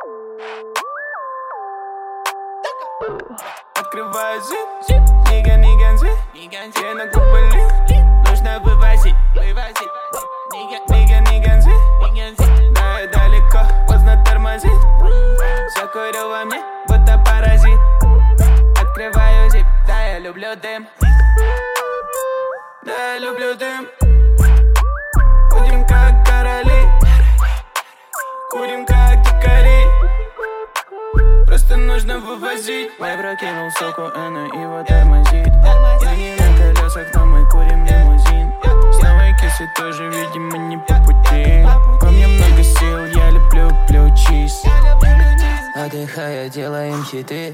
Открываю зип, нига-ниганзи, я на куполе, нужно вывозить. Нига-ниганзи, да, я далеко, поздно тормозит. Все курю во мне, будто паразит. Открываю зип, да, я люблю дым. Да, я люблю дым. Ходим как короли, курим как дикари. Просто нужно вывозить. Я прокинул соку, она его тормозит. Я не на колесах, но мы курим лимузин. С новой кисы тоже, видимо, не по пути. Во мне много сил, я люблю blue cheese. Отдыхая, делаем хиты.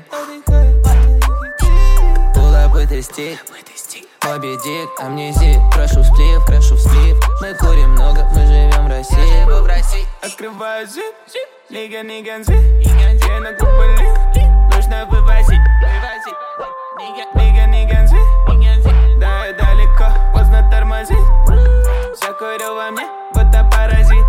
Пулапы тестит. Моби Дик, амнезит. Крашу в сплив. Мы курим много, мы живем в России. Открываю зип, нига-ниганзи, я на куполе, нужно вывозить. Нига-ниганзи, да, я далеко, поздно тормозит. Все курю во мне, будто паразит.